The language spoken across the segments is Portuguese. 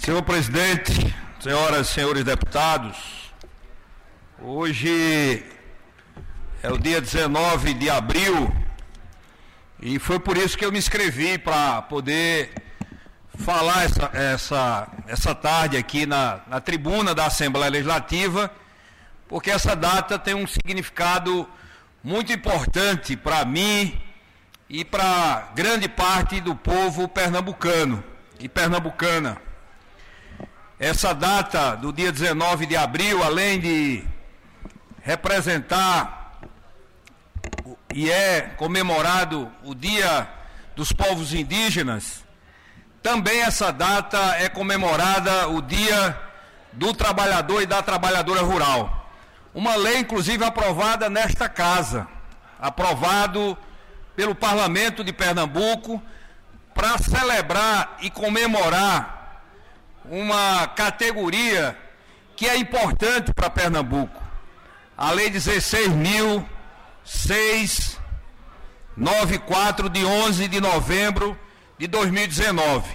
Senhor presidente, senhoras e senhores deputados, hoje é o dia 19 de abril e foi por isso que eu me inscrevi para poder falar essa tarde aqui na tribuna da Assembleia Legislativa, porque essa data tem um significado muito importante para mim e para grande parte do povo pernambucano e pernambucana. Essa data do dia 19 de abril, além de representar e é comemorado o Dia dos Povos Indígenas, também essa data é comemorada o Dia do Trabalhador e da Trabalhadora Rural. Uma lei, inclusive, aprovada nesta casa, aprovado pelo Parlamento de Pernambuco, para celebrar e comemorar uma categoria que é importante para Pernambuco. A Lei 16.694, de 11 de novembro de 2019.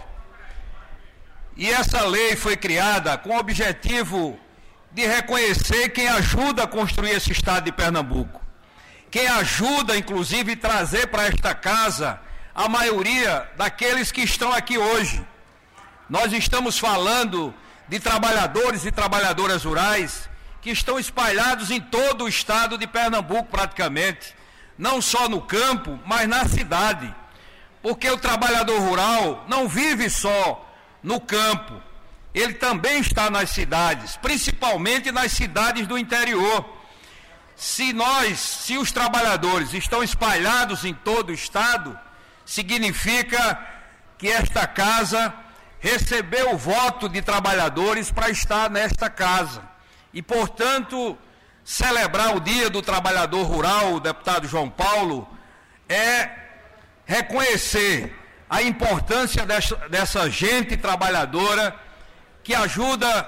E essa lei foi criada com o objetivo de reconhecer quem ajuda a construir esse estado de Pernambuco. Quem ajuda, inclusive, trazer para esta casa a maioria daqueles que estão aqui hoje. Nós estamos falando de trabalhadores e trabalhadoras rurais que estão espalhados em todo o estado de Pernambuco, praticamente. Não só no campo, mas na cidade. Porque o trabalhador rural não vive só no campo. Ele também está nas cidades, principalmente nas cidades do interior. Se os trabalhadores estão espalhados em todo o estado, significa que esta casa recebeu o voto de trabalhadores para estar nesta casa. E, portanto, celebrar o Dia do Trabalhador Rural, o deputado João Paulo, é reconhecer a importância dessa gente trabalhadora que ajuda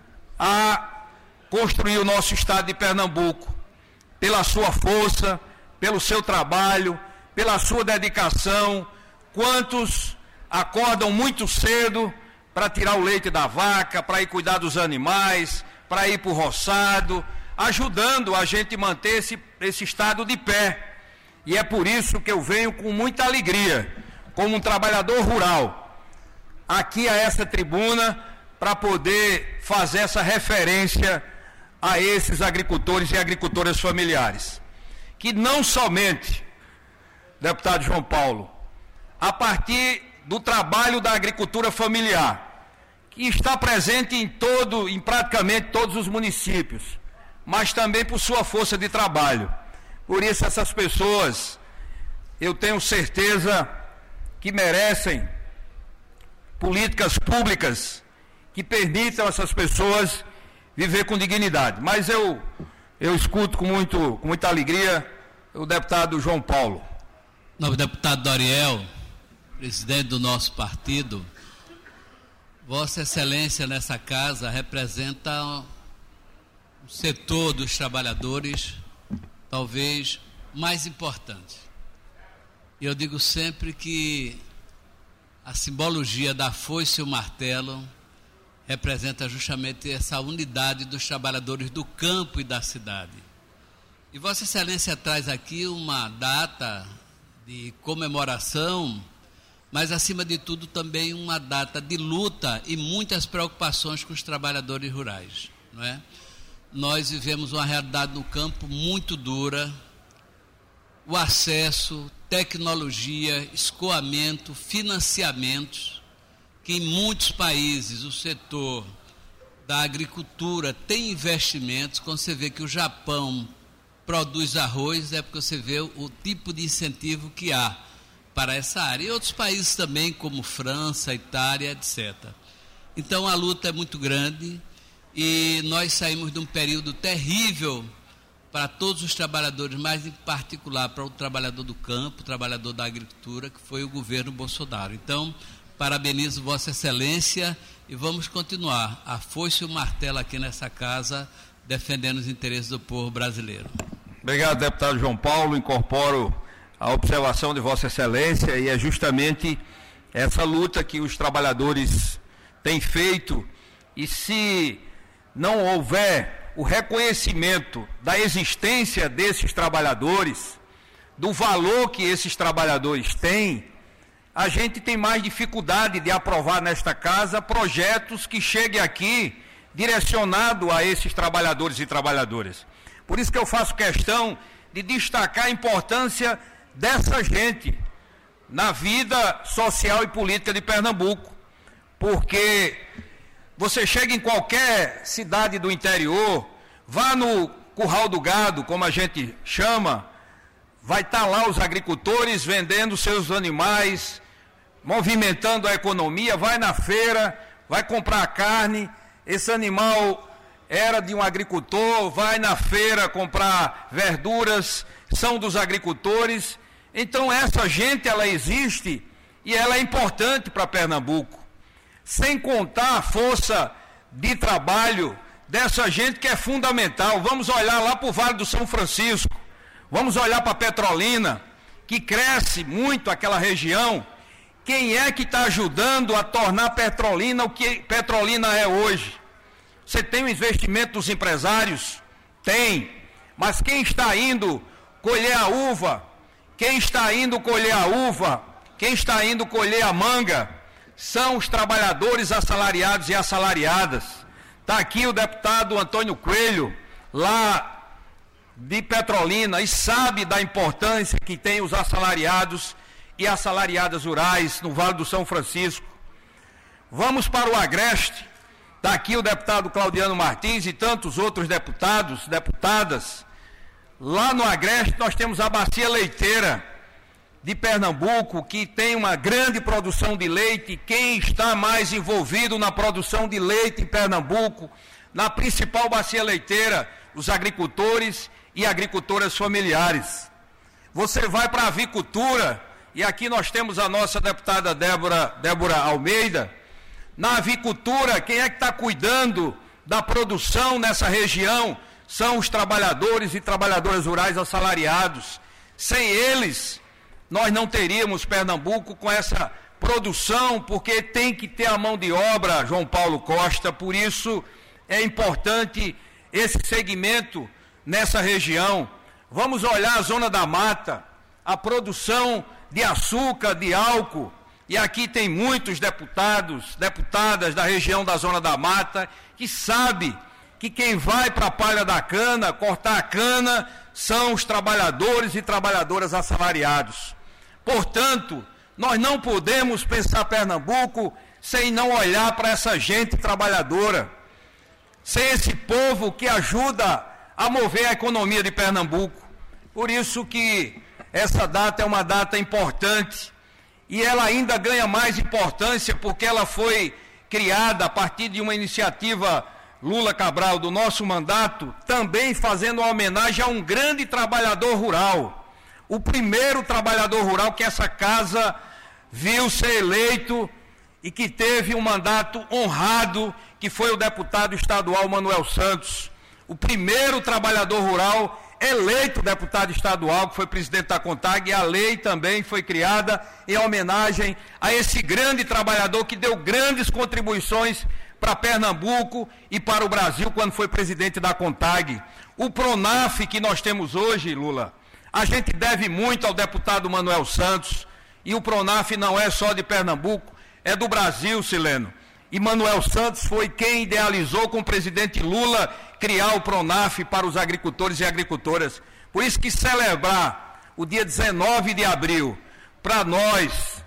a construir o nosso estado de Pernambuco, pela sua força, pelo seu trabalho, pela sua dedicação. Quantos acordam muito cedo para tirar o leite da vaca, para ir cuidar dos animais, para ir para o roçado, ajudando a gente manter esse estado de pé. E é por isso que eu venho com muita alegria, como um trabalhador rural, aqui a essa tribuna, para poder fazer essa referência a esses agricultores e agricultoras familiares. Que não somente, deputado João Paulo, a partir do trabalho da agricultura familiar, que está presente em praticamente todos os municípios, mas também por sua força de trabalho. Por isso essas pessoas, eu tenho certeza que merecem políticas públicas que permitam essas pessoas viver com dignidade. Mas eu escuto com muita alegria o deputado João Paulo. Novo deputado Doriel, presidente do nosso partido, Vossa Excelência nessa casa representa um setor dos trabalhadores talvez mais importante. E eu digo sempre que a simbologia da foice e o martelo representa justamente essa unidade dos trabalhadores do campo e da cidade. E Vossa Excelência traz aqui uma data de comemoração, mas acima de tudo também uma data de luta e muitas preocupações com os trabalhadores rurais, não é? Nós vivemos uma realidade no campo muito dura, o acesso, tecnologia, escoamento, financiamentos, que em muitos países o setor da agricultura tem investimentos. Quando você vê que o Japão produz arroz, é porque você vê o tipo de incentivo que há para essa área. E outros países também, como França, Itália, etc. Então a luta é muito grande e nós saímos de um período terrível para todos os trabalhadores, mas em particular para o trabalhador do campo, o trabalhador da agricultura, que foi o governo Bolsonaro. Então, parabenizo Vossa Excelência e vamos continuar a foice e o martelo aqui nessa casa, defendendo os interesses do povo brasileiro. Obrigado, deputado João Paulo. Incorporo a observação de Vossa Excelência e é justamente essa luta que os trabalhadores tem feito, e se não houver o reconhecimento da existência desses trabalhadores, do valor que esses trabalhadores têm, a gente tem mais dificuldade de aprovar nesta casa projetos que cheguem aqui direcionado a esses trabalhadores e trabalhadoras. Por isso que eu faço questão de destacar a importância dessa gente na vida social e política de Pernambuco, porque você chega em qualquer cidade do interior, vá no curral do gado, como a gente chama, vai estar lá os agricultores vendendo seus animais, movimentando a economia, vai na feira, vai comprar carne, esse animal era de um agricultor, vai na feira comprar verduras, são dos agricultores. Então essa gente, ela existe e ela é importante para Pernambuco, sem contar a força de trabalho dessa gente que é fundamental. Vamos olhar lá para o Vale do São Francisco, vamos olhar para Petrolina, que cresce muito aquela região. Quem é que está ajudando a tornar Petrolina o que Petrolina é hoje? Você tem o investimento dos empresários? Tem. Mas quem está indo colher a uva, quem está indo colher a uva, quem está indo colher a manga, são os trabalhadores assalariados e assalariadas. Está aqui o deputado Antônio Coelho, lá de Petrolina, e sabe da importância que tem os assalariados e assalariadas rurais no Vale do São Francisco. Vamos para o Agreste, está aqui o deputado Claudiano Martins e tantos outros deputados, deputadas. Lá no Agreste nós temos a Bacia Leiteira de Pernambuco, que tem uma grande produção de leite. Quem está mais envolvido na produção de leite em Pernambuco, na principal bacia leiteira, os agricultores e agricultoras familiares. Você vai para a avicultura, e aqui nós temos a nossa deputada Débora Almeida. Na avicultura, quem é que está cuidando da produção nessa região? São os trabalhadores e trabalhadoras rurais assalariados. Sem eles, nós não teríamos Pernambuco com essa produção, porque tem que ter a mão de obra, João Paulo Costa. Por isso é importante esse segmento nessa região. Vamos olhar a Zona da Mata, a produção de açúcar, de álcool, e aqui tem muitos deputados, deputadas da região da Zona da Mata, que sabe que quem vai para a palha da cana, cortar a cana, são os trabalhadores e trabalhadoras assalariados. Portanto, nós não podemos pensar Pernambuco sem não olhar para essa gente trabalhadora, sem esse povo que ajuda a mover a economia de Pernambuco. Por isso que essa data é uma data importante, e ela ainda ganha mais importância porque ela foi criada a partir de uma iniciativa Lula Cabral do nosso mandato, também fazendo uma homenagem a um grande trabalhador rural, o primeiro trabalhador rural que essa casa viu ser eleito e que teve um mandato honrado, que foi o deputado estadual Manuel Santos, o primeiro trabalhador rural eleito deputado estadual, que foi presidente da CONTAG, e a lei também foi criada em homenagem a esse grande trabalhador que deu grandes contribuições para Pernambuco e para o Brasil quando foi presidente da CONTAG. O PRONAF que nós temos hoje, Lula, a gente deve muito ao deputado Manuel Santos, e o PRONAF não é só de Pernambuco, é do Brasil, Sileno. E Manuel Santos foi quem idealizou com o presidente Lula criar o PRONAF para os agricultores e agricultoras. Por isso que celebrar o dia 19 de abril, para nós,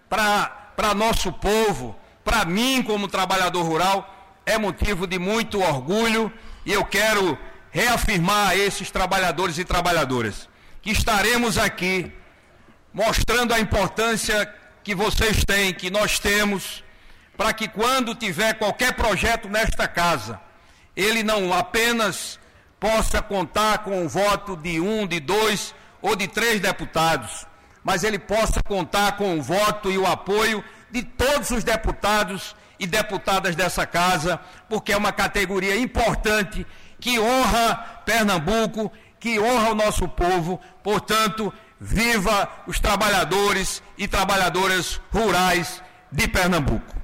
para nosso povo, para mim como trabalhador rural, é motivo de muito orgulho, e eu quero reafirmar a esses trabalhadores e trabalhadoras que estaremos aqui mostrando a importância que vocês têm, que nós temos, para que quando tiver qualquer projeto nesta casa, ele não apenas possa contar com o voto de 1, de 2 ou de 3 deputados, mas ele possa contar com o voto e o apoio de todos os deputados e deputadas dessa casa, porque é uma categoria importante que honra Pernambuco, que honra o nosso povo. Portanto, viva os trabalhadores e trabalhadoras rurais de Pernambuco.